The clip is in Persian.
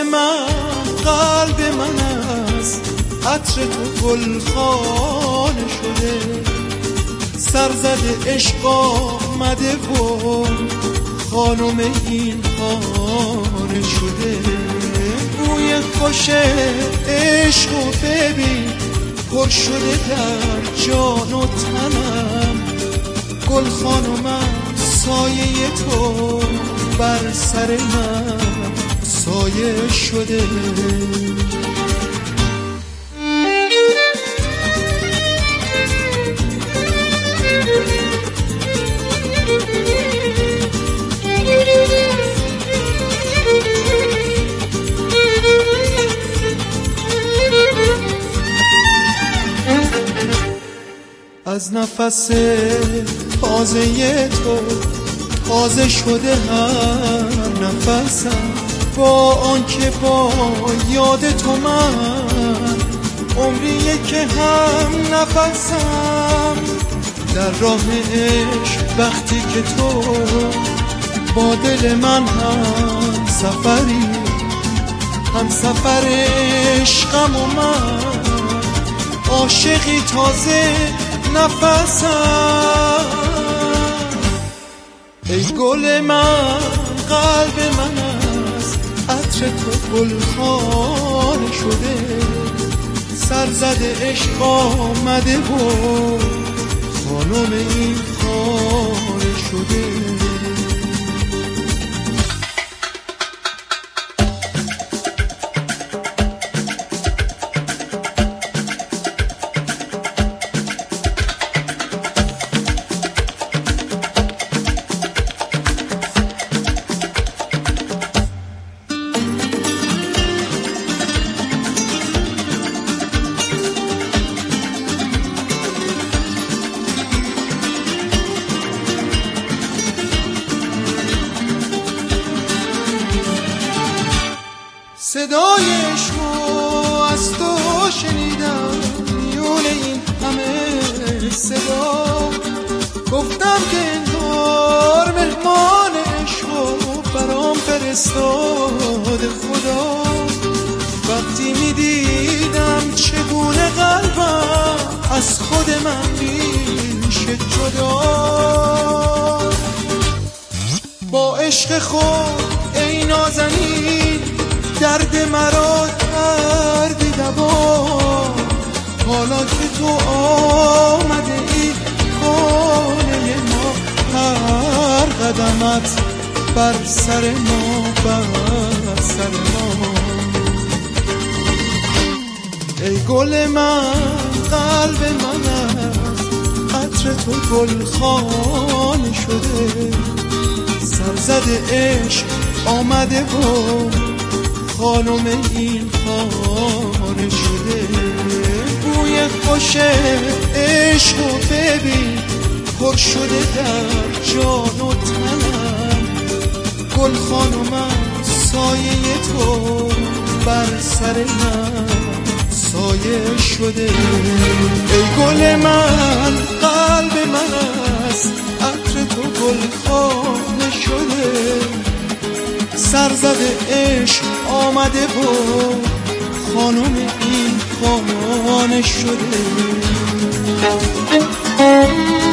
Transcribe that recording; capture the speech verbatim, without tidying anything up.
من قلب من است، عطر تو گلخانه شده، سرزده عشق آمده و خانم این خانه شده. بوی خوش عشق و ببین پر شده در جان و تنم، گل خانومم سایه تو بر سر من سایه شده. از نفس تازه تو تازه شده هر نفسم، با آنکه با یاد تو من عمریه که هم نفسم. در راه عشق وقتی که تو با دل من هم سفری، هم سفر عشقم و من عاشقی تازه نفسم. ای گل من قلب من است، عطر تو گلخانه شده، سرزده عشق آمده و خانم این خانه شده. صدای عشقو از تو شنیدم میون این همه صدا، گفتم که انگار مهمان عشقو برام فرستاد خدا. وقتی میدیدم چگونه قلبم از خود من میشه جدا، با عشق خود ای نازنین درد مرا کردی دوا. حالا که تو آمده ای خانه ما، هر قدمت بر سر ما بر سر ما. ای گل من قلب من است، عطر تو گلخانه شده، سرزده عشق آمده و خانم این خانه شده. بوی خوش عشق و ببین پر شده در جان و تنم، گل خانومم سایه تو بر سر من سایه شده. ای گل من قلب من است، عطر تو گلخانه شده، سرزده عشق آمده و خانم این خانه شده.